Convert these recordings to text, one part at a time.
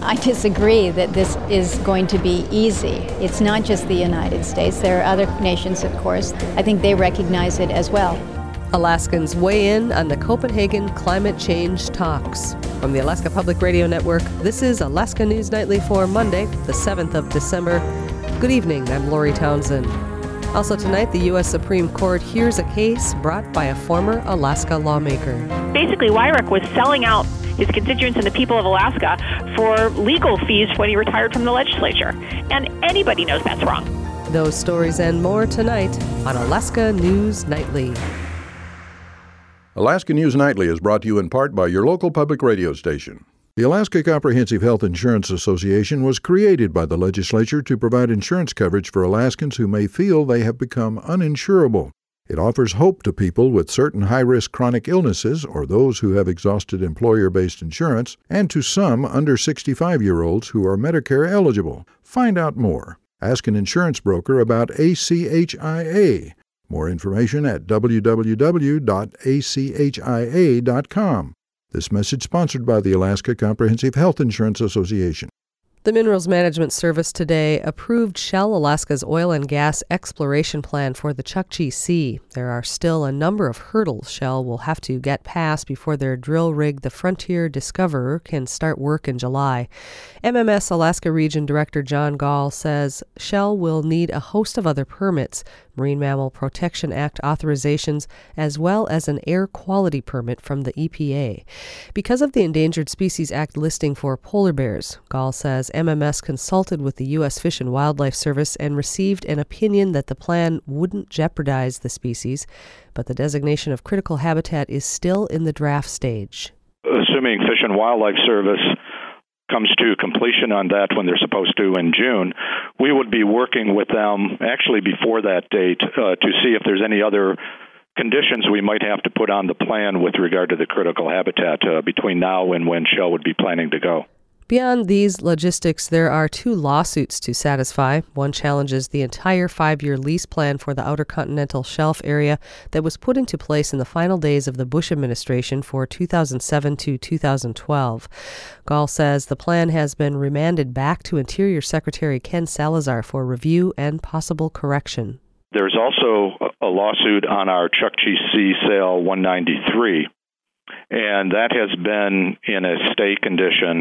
I disagree that this is going to be easy. It's not just the United States. There are other nations, of course. I think they recognize it as well. Alaskans weigh in on the Copenhagen climate change talks. From the Alaska Public Radio Network, this is Alaska News Nightly for Monday, the 7th of December. Good evening, I'm Lori Townsend. Also tonight, the U.S. Supreme Court hears a case brought by a former Alaska lawmaker. Basically, Weyrich was selling out his constituents and the people of Alaska for legal fees when he retired from the legislature. And anybody knows that's wrong. Those stories and more tonight on Alaska News Nightly. Alaska News Nightly is brought to you in part by your local public radio station. The Alaska Comprehensive Health Insurance Association was created by the legislature to provide insurance coverage for Alaskans who may feel they have become uninsurable. It offers hope to people with certain high-risk chronic illnesses or those who have exhausted employer-based insurance, and to some under 65-year-olds who are Medicare eligible. Find out more. Ask an insurance broker about ACHIA. More information at www.achia.com. This message sponsored by the Alaska Comprehensive Health Insurance Association. The Minerals Management Service today approved Shell Alaska's oil and gas exploration plan for the Chukchi Sea. There are still a number of hurdles Shell will have to get past before their drill rig, the Frontier Discoverer, can start work in July. MMS Alaska Region Director John Gall says Shell will need a host of other permits, Marine Mammal Protection Act authorizations, as well as an air quality permit from the EPA. Because of the Endangered Species Act listing for polar bears, Gall says MMS consulted with the U.S. Fish and Wildlife Service and received an opinion that the plan wouldn't jeopardize the species, but the designation of critical habitat is still in the draft stage. Assuming Fish and Wildlife Service comes to completion on that when they're supposed to in June, we would be working with them actually before that date to see if there's any other conditions we might have to put on the plan with regard to the critical habitat between now and when Shell would be planning to go. Beyond these logistics, there are two lawsuits to satisfy. One challenges the entire 5-year lease plan for the Outer Continental Shelf area that was put into place in the final days of the Bush administration for 2007 to 2012. Gall says the plan has been remanded back to Interior Secretary Ken Salazar for review and possible correction. There's also a lawsuit on our Chukchi Sea Sale 193, and that has been in a stay condition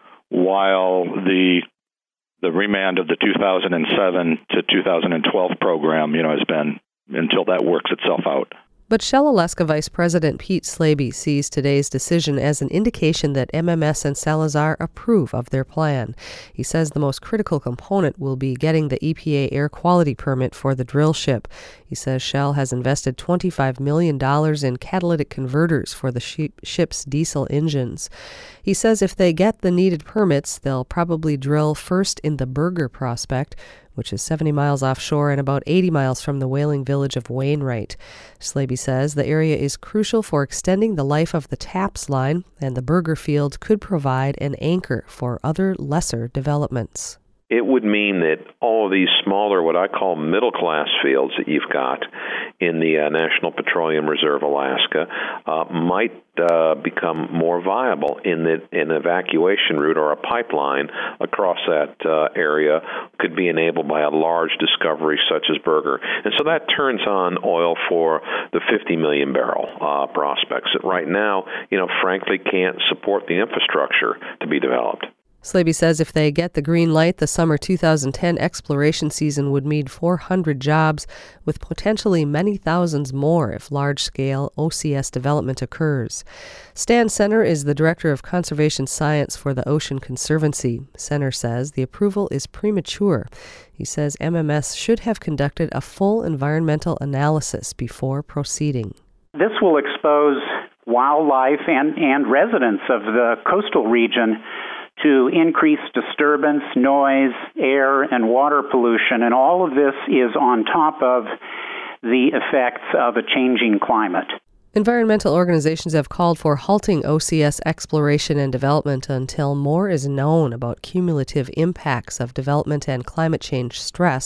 while the remand of the 2007 to 2012 program, has been until that works itself out. But Shell Alaska Vice President Pete Slaby sees today's decision as an indication that MMS and Salazar approve of their plan. He says the most critical component will be getting the EPA air quality permit for the drill ship. He says Shell has invested $25 million in catalytic converters for the ship's diesel engines. He says if they get the needed permits, they'll probably drill first in the Burger prospect, which is 70 miles offshore and about 80 miles from the whaling village of Wainwright. Slaby says the area is crucial for extending the life of the TAPS line, and the Burger field could provide an anchor for other lesser developments. It would mean that all of these smaller, what I call middle-class fields that you've got in the National Petroleum Reserve Alaska might become more viable in that an evacuation route or a pipeline across that area could be enabled by a large discovery such as Burger. And so that turns on oil for the 50 million barrel prospects that right now, frankly can't support the infrastructure to be developed. Slaby says if they get the green light, the summer 2010 exploration season would mean 400 jobs, with potentially many thousands more if large-scale OCS development occurs. Stan Senner is the Director of Conservation Science for the Ocean Conservancy. Senner says the approval is premature. He says MMS should have conducted a full environmental analysis before proceeding. This will expose wildlife and residents of the coastal region to increased disturbance, noise, air, and water pollution, and all of this is on top of the effects of a changing climate. Environmental organizations have called for halting OCS exploration and development until more is known about cumulative impacts of development and climate change stress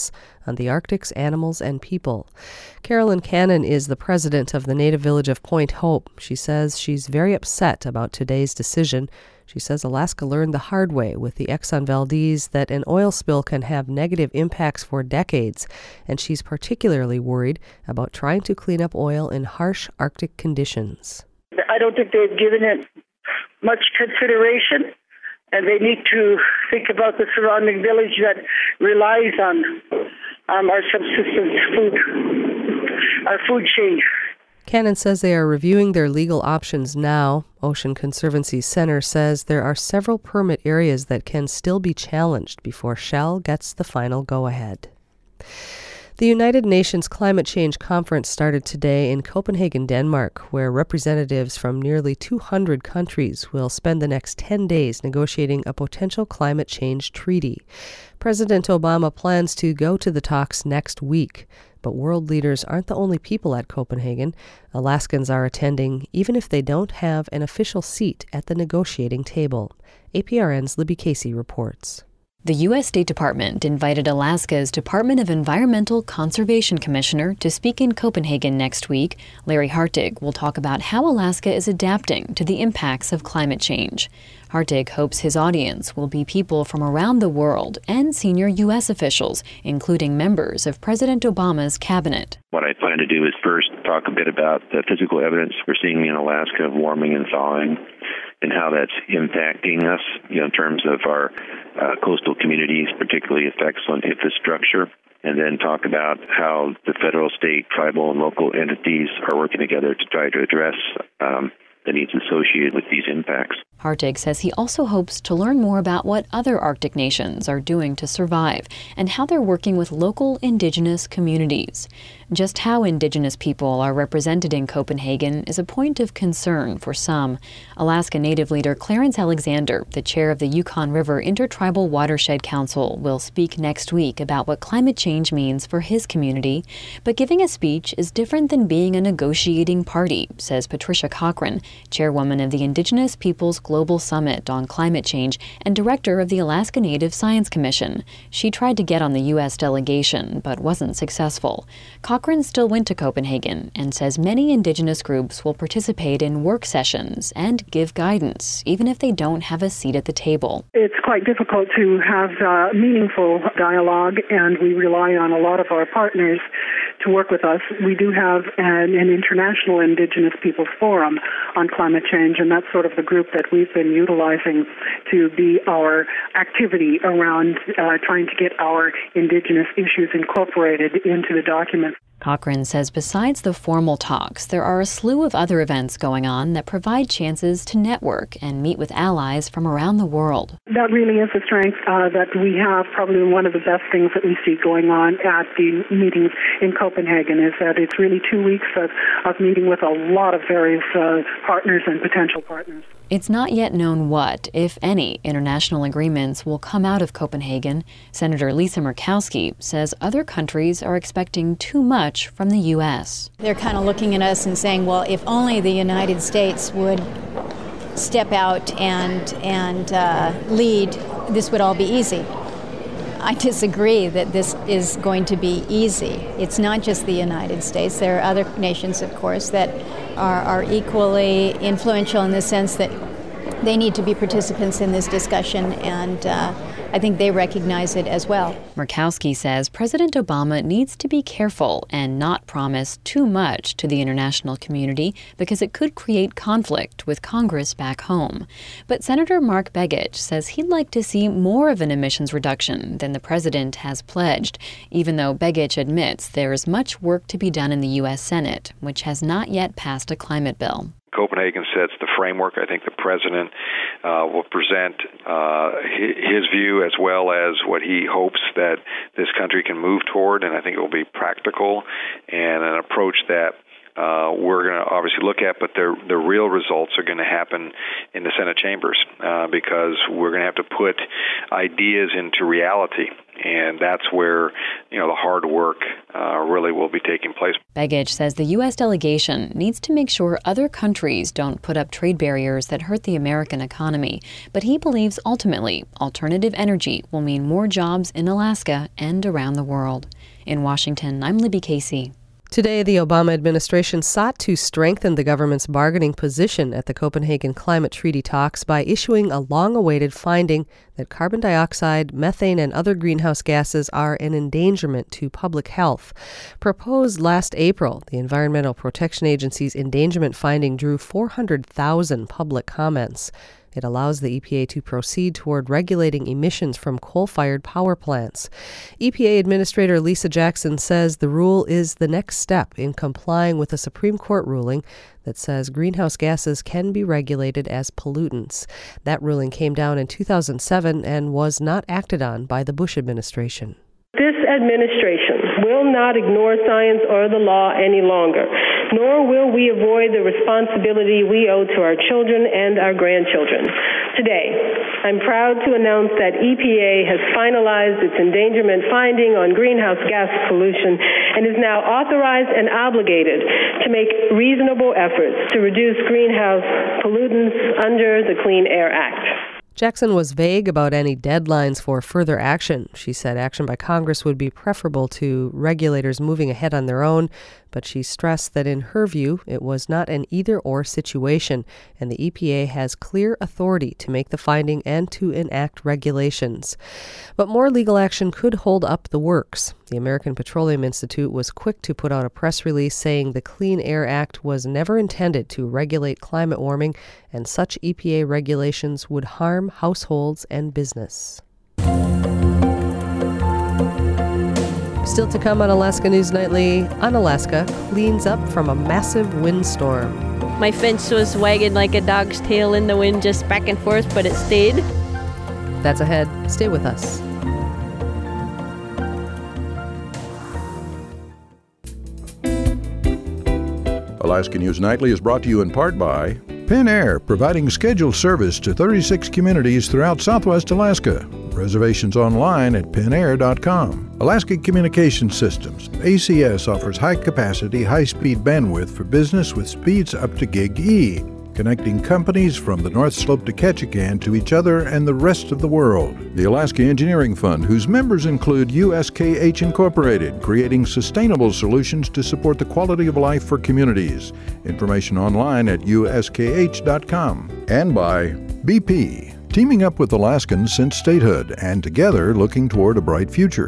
on the Arctic's animals and people. Carolyn Cannon is the president of the native village of Point Hope. She says she's very upset about today's decision. She says Alaska learned the hard way with the Exxon Valdez that an oil spill can have negative impacts for decades, and she's particularly worried about trying to clean up oil in harsh Arctic conditions. I don't think they've given it much consideration, and they need to think about the surrounding village that relies on our subsistence food, our food chain. Cannon says they are reviewing their legal options now. Ocean Conservancy Center says there are several permit areas that can still be challenged before Shell gets the final go-ahead. The United Nations Climate Change Conference started today in Copenhagen, Denmark, where representatives from nearly 200 countries will spend the next 10 days negotiating a potential climate change treaty. President Obama plans to go to the talks next week. But world leaders aren't the only people at Copenhagen. Alaskans are attending, even if they don't have an official seat at the negotiating table. APRN's Libby Casey reports. The U.S. State Department invited Alaska's Department of Environmental Conservation Commissioner to speak in Copenhagen next week. Larry Hartig will talk about how Alaska is adapting to the impacts of climate change. Hartig hopes his audience will be people from around the world and senior U.S. officials, including members of President Obama's cabinet. What I plan to do is first talk a bit about the physical evidence we're seeing in Alaska of warming and thawing and how that's impacting us, in terms of our coastal communities, particularly effects on infrastructure, and then talk about how the federal, state, tribal, and local entities are working together to try to address the needs associated with these impacts. Hartig says he also hopes to learn more about what other Arctic nations are doing to survive and how they're working with local indigenous communities. Just how indigenous people are represented in Copenhagen is a point of concern for some. Alaska Native leader Clarence Alexander, the chair of the Yukon River Intertribal Watershed Council, will speak next week about what climate change means for his community. But giving a speech is different than being a negotiating party, says Patricia Cochran, chairwoman of the Indigenous Peoples Global Summit on Climate Change and director of the Alaska Native Science Commission. She tried to get on the U.S. delegation, but wasn't successful. Cochran still went to Copenhagen and says many indigenous groups will participate in work sessions and give guidance, even if they don't have a seat at the table. It's quite difficult to have meaningful dialogue, and we rely on a lot of our partners to work with us. We do have an international Indigenous Peoples Forum on climate change, and that's sort of the group that we've been utilizing to be our activity around trying to get our Indigenous issues incorporated into the document. Cochran says besides the formal talks, there are a slew of other events going on that provide chances to network and meet with allies from around the world. That really is a strength that we have. Probably one of the best things that we see going on at the meetings in Copenhagen is that it's really 2 weeks of meeting with a lot of various partners and potential partners. It's not yet known what, if any, international agreements will come out of Copenhagen. Senator Lisa Murkowski says other countries are expecting too much from the U.S. They're kind of looking at us and saying, well, if only the United States would step out and lead, this would all be easy. I disagree that this is going to be easy. It's not just the United States. There are other nations, of course, that are equally influential in the sense that they need to be participants in this discussion, and I think they recognize it as well. Murkowski says President Obama needs to be careful and not promise too much to the international community because it could create conflict with Congress back home. But Senator Mark Begich says he'd like to see more of an emissions reduction than the president has pledged, even though Begich admits there is much work to be done in the U.S. Senate, which has not yet passed a climate bill. Copenhagen sets the framework. I think the president will present his view as well as what he hopes that this country can move toward, and I think it will be practical and an approach that we're going to obviously look at, but the real results are going to happen in the Senate chambers because we're going to have to put ideas into reality, and that's where the hard work really will be taking place. Begich says the U.S. delegation needs to make sure other countries don't put up trade barriers that hurt the American economy, but he believes ultimately alternative energy will mean more jobs in Alaska and around the world. In Washington, I'm Libby Casey. Today, the Obama administration sought to strengthen the government's bargaining position at the Copenhagen Climate Treaty talks by issuing a long-awaited finding that carbon dioxide, methane, and other greenhouse gases are an endangerment to public health. Proposed last April, the Environmental Protection Agency's endangerment finding drew 400,000 public comments. It allows the EPA to proceed toward regulating emissions from coal-fired power plants. EPA Administrator Lisa Jackson says the rule is the next step in complying with a Supreme Court ruling that says greenhouse gases can be regulated as pollutants. That ruling came down in 2007 and was not acted on by the Bush administration. This administration will not ignore science or the law any longer, nor will we avoid the responsibility we owe to our children and our grandchildren. Today, I'm proud to announce that EPA has finalized its endangerment finding on greenhouse gas pollution and is now authorized and obligated to make reasonable efforts to reduce greenhouse pollutants under the Clean Air Act. Jackson was vague about any deadlines for further action. She said action by Congress would be preferable to regulators moving ahead on their own, but she stressed that in her view, it was not an either-or situation, and the EPA has clear authority to make the finding and to enact regulations. But more legal action could hold up the works. The American Petroleum Institute was quick to put out a press release saying the Clean Air Act was never intended to regulate climate warming, and such EPA regulations would harm households and business. Still to come on Alaska News Nightly, Unalaska cleans up from a massive windstorm. My fence was wagging like a dog's tail in the wind, just back and forth, but it stayed. That's ahead. Stay with us. Alaska News Nightly is brought to you in part by Penn Air, providing scheduled service to 36 communities throughout Southwest Alaska. Reservations online at pennair.com. Alaska Communication Systems. ACS offers high-capacity, high-speed bandwidth for business with speeds up to Gig E, connecting companies from the North Slope to Ketchikan to each other and the rest of the world. The Alaska Engineering Fund, whose members include USKH Incorporated, creating sustainable solutions to support the quality of life for communities. Information online at uskh.com. And by BP, teaming up with Alaskans since statehood and together looking toward a bright future.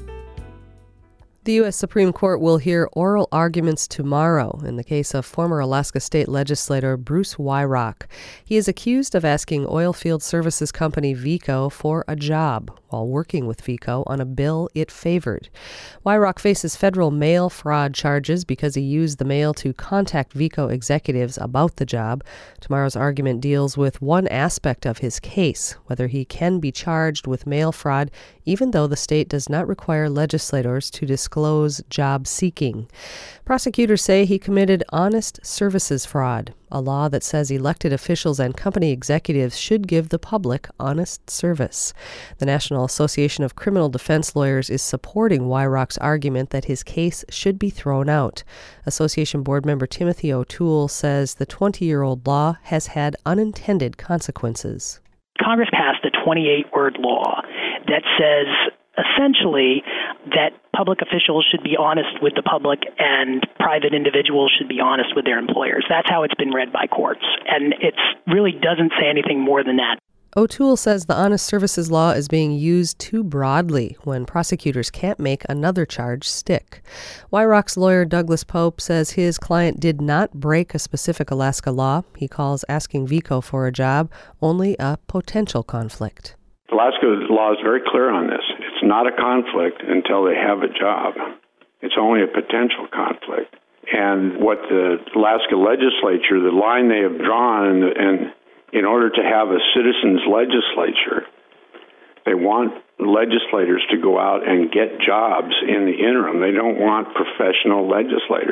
The U.S. Supreme Court will hear oral arguments tomorrow in the case of former Alaska State Legislator Bruce Wyrock. He is accused of asking oilfield services company Veeco for a job while working with Veeco on a bill it favored. Wyrock faces federal mail fraud charges because he used the mail to contact Veeco executives about the job. Tomorrow's argument deals with one aspect of his case, whether he can be charged with mail fraud even though the state does not require legislators to disclose job seeking. Prosecutors say he committed honest services fraud, a law that says elected officials and company executives should give the public honest service. The National Association of Criminal Defense Lawyers is supporting Wyrock's argument that his case should be thrown out. Association board member Timothy O'Toole says the 20-year-old law has had unintended consequences. Congress passed a 28-word law that says essentially that public officials should be honest with the public and private individuals should be honest with their employers. That's how it's been read by courts, and it really doesn't say anything more than that. O'Toole says the honest services law is being used too broadly when prosecutors can't make another charge stick. Wyrock's lawyer Douglas Pope says his client did not break a specific Alaska law. He calls asking Veeco for a job only a potential conflict. Alaska's law is very clear on this. It's not a conflict until they have a job. It's only a potential conflict. And what the Alaska legislature, the line they have drawn, and in order to have a citizens' legislature, they want legislators to go out and get jobs in the interim. They don't want professional legislators.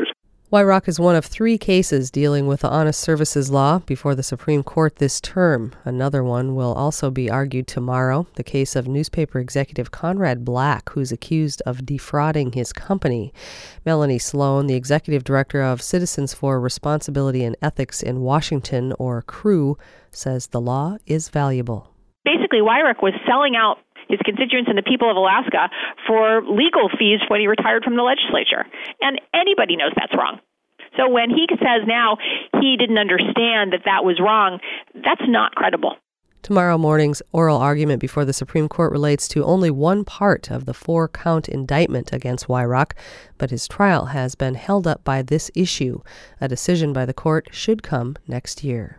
Wyrock is one of 3 cases dealing with the Honest Services Law before the Supreme Court this term. Another one will also be argued tomorrow, the case of newspaper executive Conrad Black, who's accused of defrauding his company. Melanie Sloan, the executive director of Citizens for Responsibility and Ethics in Washington, or CREW, says the law is valuable. Basically, Wyrock was selling out his constituents and the people of Alaska for legal fees when he retired from the legislature. And anybody knows that's wrong. So when he says now he didn't understand that that was wrong, that's not credible. Tomorrow morning's oral argument before the Supreme Court relates to only one part of the 4-count indictment against Wyrock, but his trial has been held up by this issue. A decision by the court should come next year.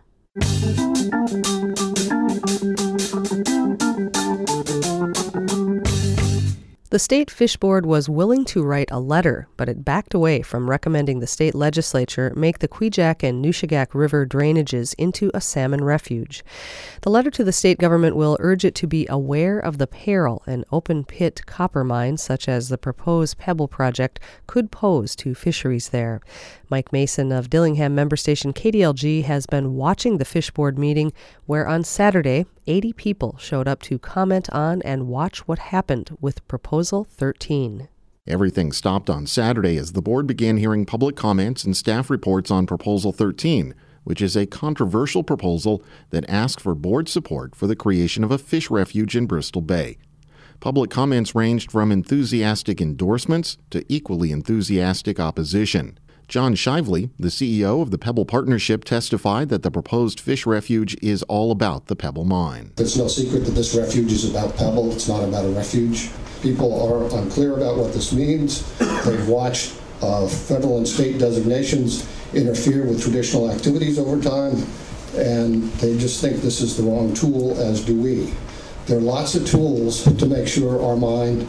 The State Fish Board was willing to write a letter, but it backed away from recommending the state legislature make the Kvichak and Nushagak River drainages into a salmon refuge. The letter to the state government will urge it to be aware of the peril an open-pit copper mine, such as the proposed Pebble project, could pose to fisheries there. Mike Mason of Dillingham member station KDLG has been watching the Fish Board meeting, where on Saturday, 80 people showed up to comment on and watch what happened with Proposal 13. Everything stopped on Saturday as the board began hearing public comments and staff reports on Proposal 13, which is a controversial proposal that asks for board support for the creation of a fish refuge in Bristol Bay. Public comments ranged from enthusiastic endorsements to equally enthusiastic opposition. John Shively, the CEO of the Pebble Partnership, testified that the proposed fish refuge is all about the Pebble mine. It's no secret that this refuge is about Pebble. It's not about a refuge. People are unclear about what this means. They've watched federal and state designations interfere with traditional activities over time, and they just think this is the wrong tool, as do we. There are lots of tools to make sure our mine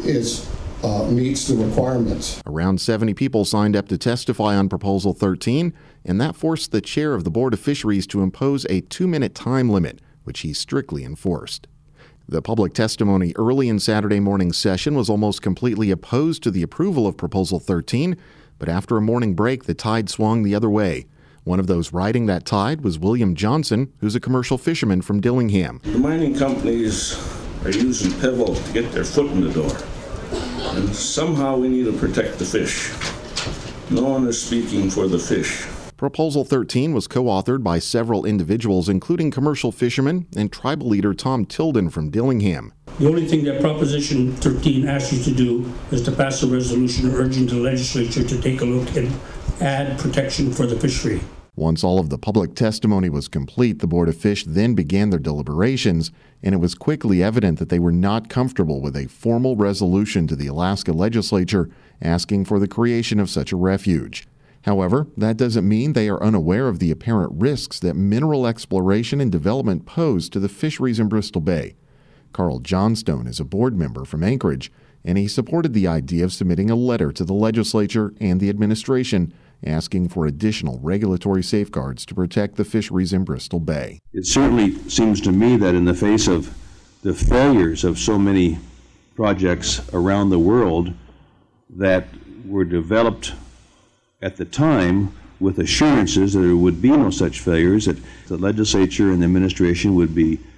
meets the requirements. Around 70 people signed up to testify on Proposal 13, and that forced the chair of the Board of Fisheries to impose a 2-minute time limit, which he strictly enforced. The public testimony early in Saturday morning's session was almost completely opposed to the approval of Proposal 13, but after a morning break, the tide swung the other way. One of those riding that tide was William Johnson, who's a commercial fisherman from Dillingham. The mining companies are using Pebble to get their foot in the door. And somehow we need to protect the fish. No one is speaking for the fish. Proposal 13 was co-authored by several individuals, including commercial fishermen and tribal leader Tom Tilden from Dillingham. The only thing that Proposition 13 asks you to do is to pass a resolution urging the legislature to take a look and add protection for the fishery. Once all of the public testimony was complete, the Board of Fish then began their deliberations, and it was quickly evident that they were not comfortable with a formal resolution to the Alaska legislature asking for the creation of such a refuge. However, that doesn't mean they are unaware of the apparent risks that mineral exploration and development pose to the fisheries in Bristol Bay. Carl Johnstone is a board member from Anchorage, and he supported the idea of submitting a letter to the legislature and the administration asking for additional regulatory safeguards to protect the fisheries in Bristol Bay. It certainly seems to me that in the face of the failures of so many projects around the world that were developed at the time with assurances that there would be no such failures, that the legislature and the administration would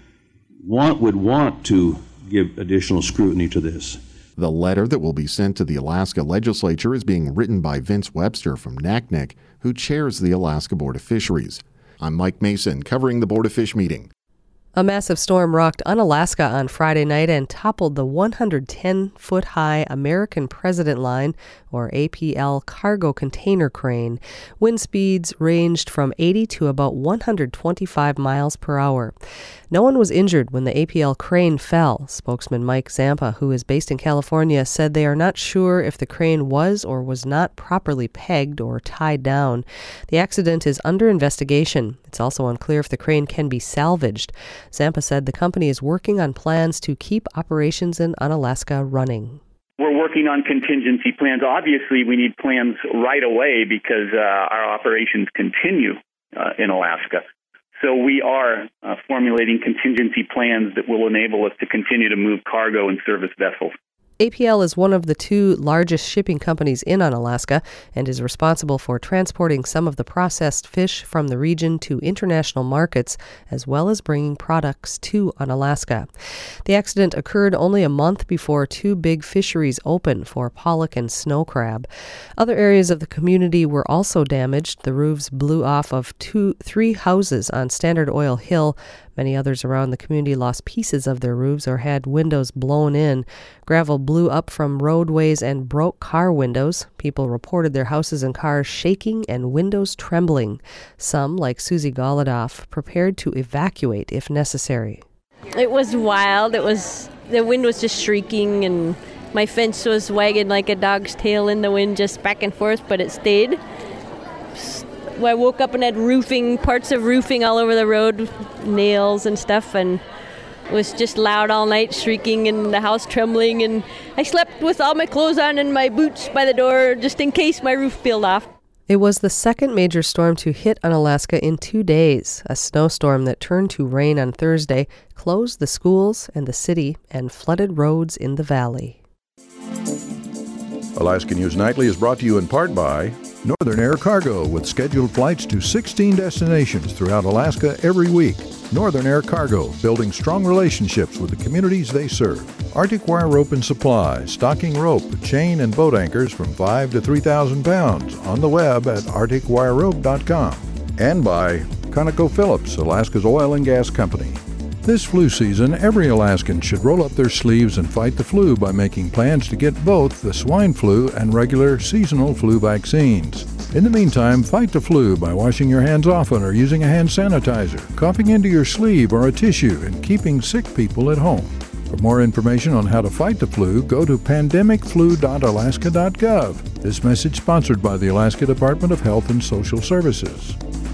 want to give additional scrutiny to this. The letter that will be sent to the Alaska legislature is being written by Vince Webster from Naknek, who chairs the Alaska Board of Fisheries. I'm Mike Mason, covering the Board of Fish meeting. A massive storm rocked Unalaska on Friday night and toppled the 110-foot-high American President Line, or APL, cargo container crane. Wind speeds ranged from 80 to about 125 miles per hour. No one was injured when the APL crane fell. Spokesman Mike Zampa, who is based in California, said they are not sure if the crane was or was not properly pegged or tied down. The accident is under investigation. It's also unclear if the crane can be salvaged. Zampa said the company is working on plans to keep operations in Unalaska running. We're working on contingency plans. Obviously, we need plans right away because our operations continue in Alaska. So we are formulating contingency plans that will enable us to continue to move cargo and service vessels. APL is one of the two largest shipping companies in Unalaska and is responsible for transporting some of the processed fish from the region to international markets, as well as bringing products to Unalaska. The accident occurred only a month before two big fisheries opened for pollock and snow crab. Other areas of the community were also damaged. The roofs blew off of three houses on Standard Oil Hill. Many others around the community lost pieces of their roofs or had windows blown in. Gravel blew up from roadways and broke car windows. People reported their houses and cars shaking and windows trembling. Some, like Susie Golodoff, prepared to evacuate if necessary. It was wild. The wind was just shrieking, and my fence was wagging like a dog's tail in the wind, just back and forth, but it stayed. I woke up and had parts of roofing all over the road, nails and stuff, and it was just loud all night, shrieking, and the house trembling, and I slept with all my clothes on and my boots by the door just in case my roof peeled off. It was the second major storm to hit Unalaska in 2 days. A snowstorm that turned to rain on Thursday closed the schools and the city and flooded roads in the valley. Alaska News Nightly is brought to you in part by Northern Air Cargo, with scheduled flights to 16 destinations throughout Alaska every week. Northern Air Cargo, building strong relationships with the communities they serve. Arctic Wire Rope and Supply, stocking rope, chain, and boat anchors from 5 to 3,000 pounds on the web at arcticwirerope.com. And by ConocoPhillips, Alaska's oil and gas company. This flu season, every Alaskan should roll up their sleeves and fight the flu by making plans to get both the swine flu and regular seasonal flu vaccines. In the meantime, fight the flu by washing your hands often or using a hand sanitizer, coughing into your sleeve or a tissue, and keeping sick people at home. For more information on how to fight the flu, go to pandemicflu.alaska.gov. This message sponsored by the Alaska Department of Health and Social Services.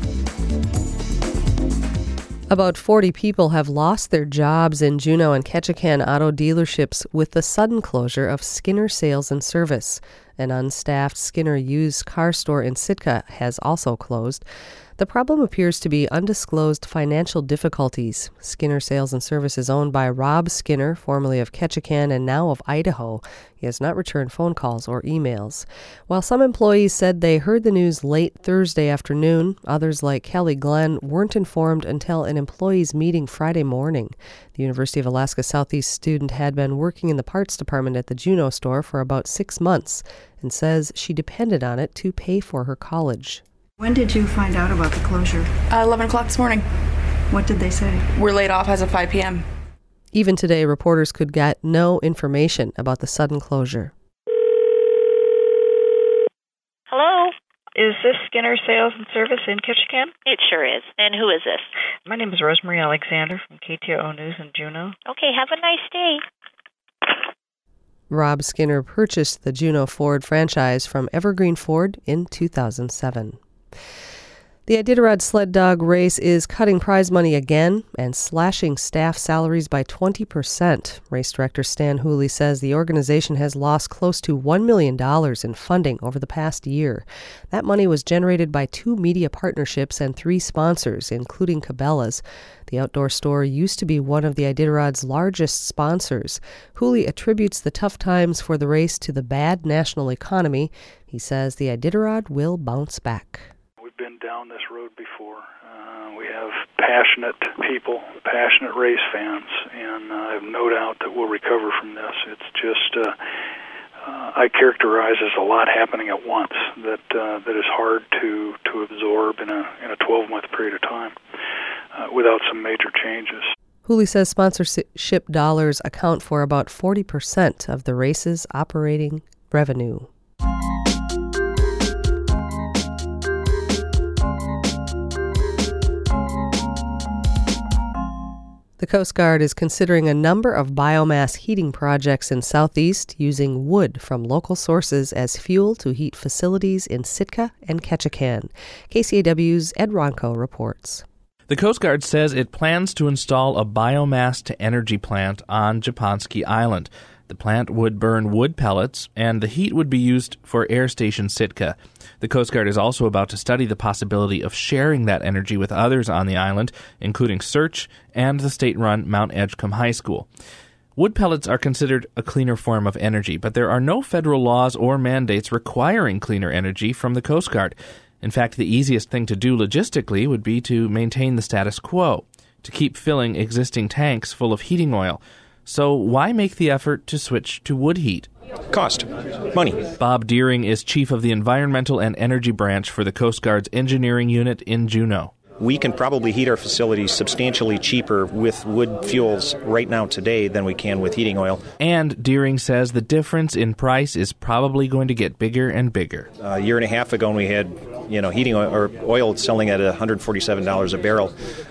About 40 people have lost their jobs in Juneau and Ketchikan auto dealerships with the sudden closure of Skinner Sales and Service. An unstaffed Skinner used car store in Sitka has also closed. The problem appears to be undisclosed financial difficulties. Skinner Sales and Service is owned by Rob Skinner, formerly of Ketchikan and now of Idaho. He has not returned phone calls or emails. While some employees said they heard the news late Thursday afternoon, others like Kelly Glenn weren't informed until an employees' meeting Friday morning. The University of Alaska Southeast student had been working in the parts department at the Juneau store for about 6 months and says she depended on it to pay for her college. When did you find out about the closure? 11 o'clock this morning. What did they say? We're laid off as of 5 p.m. Even today, reporters could get no information about the sudden closure. Hello? Is this Skinner Sales and Service in Ketchikan? It sure is. And who is this? My name is Rosemary Alexander from KTOO News in Juneau. Okay, have a nice day. Rob Skinner purchased the Juneau Ford franchise from Evergreen Ford in 2007. The Iditarod sled dog race is cutting prize money again and slashing staff salaries by 20%. Race director Stan Hooley says the organization has lost close to $1 million in funding over the past year. That money was generated by 2 media partnerships and 3 sponsors, including Cabela's. The outdoor store used to be one of the Iditarod's largest sponsors. Hooley attributes the tough times for the race to the bad national economy. He says the Iditarod will bounce back. Been down this road before. We have passionate people, passionate race fans, and I have no doubt that we'll recover from this. It's just, I characterize as a lot happening at once that is hard to absorb in a 12-month period of time without some major changes. Hooley says sponsorship dollars account for about 40% of the race's operating revenue. The Coast Guard is considering a number of biomass heating projects in Southeast using wood from local sources as fuel to heat facilities in Sitka and Ketchikan. KCAW's Ed Ronco reports. The Coast Guard says it plans to install a biomass-to-energy plant on Japonski Island. The plant would burn wood pellets, and the heat would be used for Air Station Sitka. The Coast Guard is also about to study the possibility of sharing that energy with others on the island, including Search and the state-run Mount Edgecombe High School. Wood pellets are considered a cleaner form of energy, but there are no federal laws or mandates requiring cleaner energy from the Coast Guard. In fact, the easiest thing to do logistically would be to maintain the status quo, to keep filling existing tanks full of heating oil. So why make the effort to switch to wood heat? Cost. Money. Bob Deering is chief of the Environmental and Energy Branch for the Coast Guard's engineering unit in Juneau. We can probably heat our facilities substantially cheaper with wood fuels right now today than we can with heating oil. And Deering says the difference in price is probably going to get bigger and bigger. A year and a half ago, when we had heating oil, or oil selling at $147 a barrel,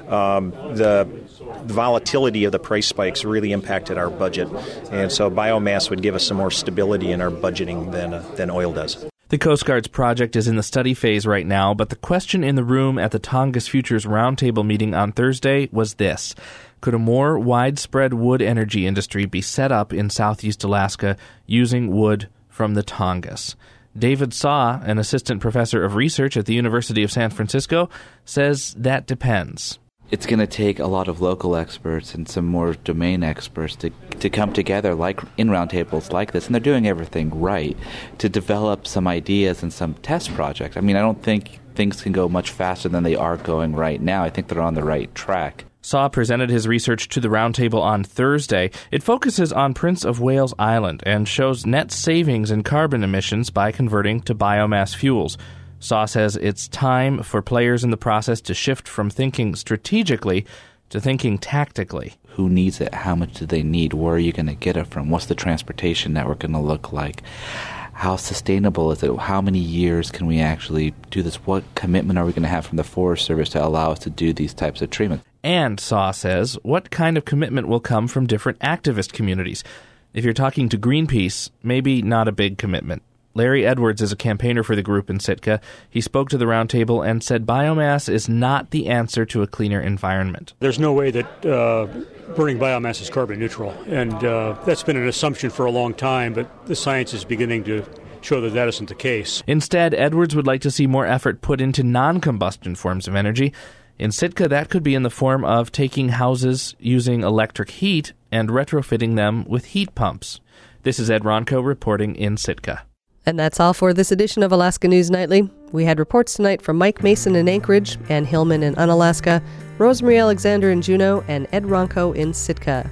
the volatility of the price spikes really impacted our budget. And so biomass would give us some more stability in our budgeting than oil does. The Coast Guard's project is in the study phase right now, but the question in the room at the Tongass Futures Roundtable meeting on Thursday was this: could a more widespread wood energy industry be set up in southeast Alaska using wood from the Tongass? David Saw, an assistant professor of research at the University of San Francisco, says that depends. It's going to take a lot of local experts and some more domain experts to come together like in roundtables like this, and they're doing everything right, to develop some ideas and some test projects. I mean, I don't think things can go much faster than they are going right now. I think they're on the right track. Saw presented his research to the roundtable on Thursday. It focuses on Prince of Wales Island and shows net savings in carbon emissions by converting to biomass fuels. Saw says it's time for players in the process to shift from thinking strategically to thinking tactically. Who needs it? How much do they need? Where are you going to get it from? What's the transportation network going to look like? How sustainable is it? How many years can we actually do this? What commitment are we going to have from the Forest Service to allow us to do these types of treatments? And, Saw says, what kind of commitment will come from different activist communities? If you're talking to Greenpeace, maybe not a big commitment. Larry Edwards is a campaigner for the group in Sitka. He spoke to the roundtable and said biomass is not the answer to a cleaner environment. There's no way that burning biomass is carbon neutral, and that's been an assumption for a long time, but the science is beginning to show that that isn't the case. Instead, Edwards would like to see more effort put into non-combustion forms of energy. In Sitka, that could be in the form of taking houses using electric heat and retrofitting them with heat pumps. This is Ed Ronco reporting in Sitka. And that's all for this edition of Alaska News Nightly. We had reports tonight from Mike Mason in Anchorage, Ann Hillman in Unalaska, Rosemary Alexander in Juneau, and Ed Ronco in Sitka.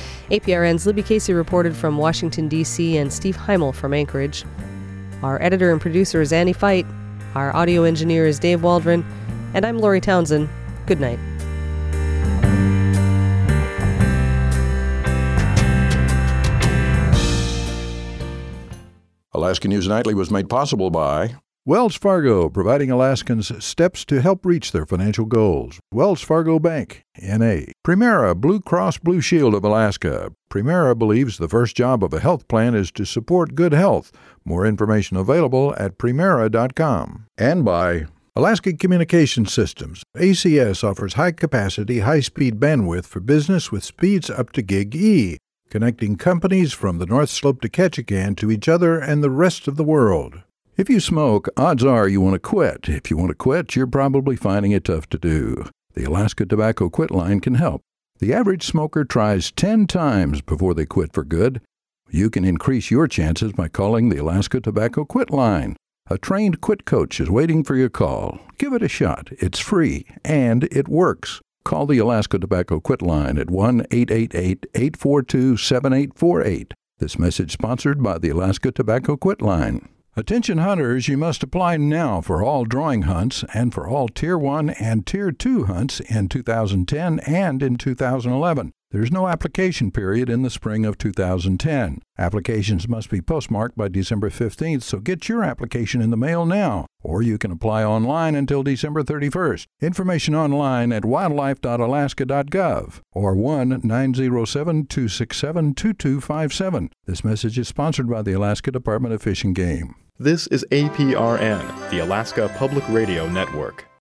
APRN's Libby Casey reported from Washington, D.C., and Steve Heimel from Anchorage. Our editor and producer is Annie Fight. Our audio engineer is Dave Waldron. And I'm Lori Townsend. Good night. Alaska News Nightly was made possible by Wells Fargo, providing Alaskans steps to help reach their financial goals. Wells Fargo Bank, N.A. Premera, Blue Cross Blue Shield of Alaska. Premera believes the first job of a health plan is to support good health. More information available at premera.com. And by Alaska Communication Systems. ACS offers high-capacity, high-speed bandwidth for business with speeds up to Gig E, connecting companies from the North Slope to Ketchikan to each other and the rest of the world. If you smoke, odds are you want to quit. If you want to quit, you're probably finding it tough to do. The Alaska Tobacco Quit Line can help. The average smoker tries 10 times before they quit for good. You can increase your chances by calling the Alaska Tobacco Quit Line. A trained quit coach is waiting for your call. Give it a shot. It's free, and it works. Call the Alaska Tobacco Quit Line at 1-888-842-7848. This message sponsored by the Alaska Tobacco Quit Line. Attention hunters, you must apply now for all drawing hunts and for all Tier 1 and Tier 2 hunts in 2010 and in 2011. There's no application period in the spring of 2010. Applications must be postmarked by December 15th, so get your application in the mail now, or you can apply online until December 31st. Information online at wildlife.alaska.gov or 1-907-267-2257. This message is sponsored by the Alaska Department of Fish and Game. This is APRN, the Alaska Public Radio Network.